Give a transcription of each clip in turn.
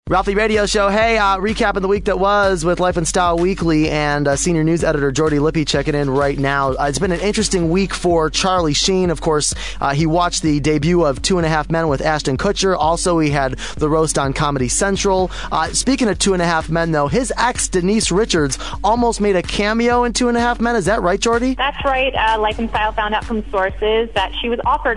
Ralphie Radio Show. Hey, recapping the week that was with Life and Style Weekly, and senior news editor Jordy Lippy checking in right now. It's been an interesting week for Charlie Sheen. Of course, he watched the debut of 2.5 Men with Ashton Kutcher. Also, he had the roast on Comedy Central. Speaking of 2.5 Men, though, his ex, Denise Richards, almost made a cameo in 2.5 Men. Is that right, Jordy? That's right. Life and Style found out from sources that she was offered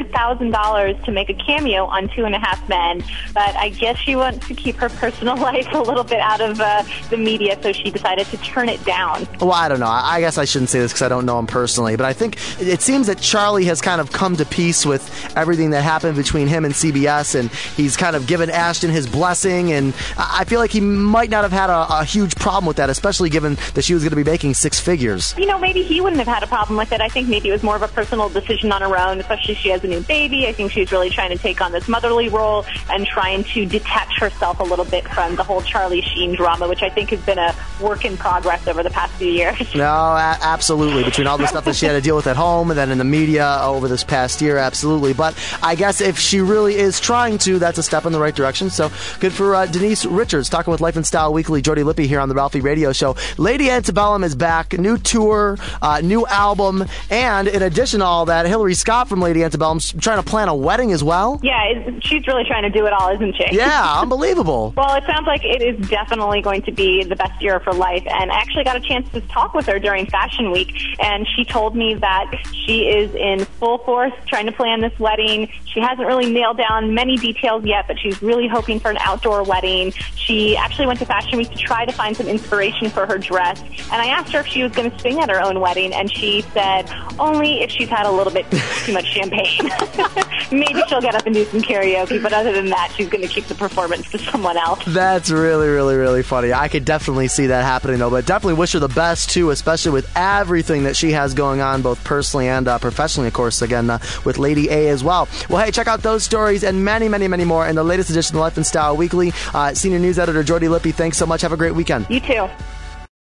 $100,000 to make a cameo on 2.5 Men, but I guess she wants to keep her personal life a little bit out of the media, so she decided to turn it down. Well, I don't know. I guess I shouldn't say this because I don't know him personally, but I think it seems that Charlie has kind of come to peace with everything that happened between him and CBS, and he's kind of given Ashton his blessing, and I feel like he might not have had a huge problem with that, especially given that she was going to be making six figures. You know, maybe he wouldn't have had a problem with it. I think maybe it was more of a personal decision on her own, especially she has a new baby. I think she's really trying to take on this motherly role and trying to detach herself a little bit from the whole Charlie Sheen drama, which I think has been a work in progress over the past few years. No, absolutely. Between all the stuff that she had to deal with at home and then in the media over this past year, absolutely. But I guess if she really is trying to, that's a step in the right direction. So good for Denise Richards. Talking with Life and Style Weekly, Jordy Lippy here on the Ralphie Radio Show. Lady Antebellum is back. New tour, new album, and in addition to all that, Hillary Scott from Lady Antebellum's trying to plan a wedding as well. Yeah, she's really trying to do it all, isn't she? Yeah, unbelievable. Well, it sounds like it is definitely going to be the best year of her life, and I actually got a chance to talk with her during Fashion Week, and she told me that she is in full force trying to plan this wedding. She hasn't really nailed down many details yet, but she's really hoping for an outdoor wedding. She actually went to Fashion Week to try to find some inspiration for her dress, and I asked her if she was going to sing at her own wedding, and she said only if she's had a little bit too much champagne. Maybe she'll get up and do some karaoke, but other than that, she's going to keep the performance to someone else. That's really, really, really funny. I could definitely see that happening, though, but definitely wish her the best, too, especially with everything that she has going on, both personally and professionally, of course, again, with Lady A as well. Well, hey, check out those stories and many, many, many more in the latest edition of Life and Style Weekly. Senior news editor Jordy Lippy, thanks so much. Have a great weekend. You too.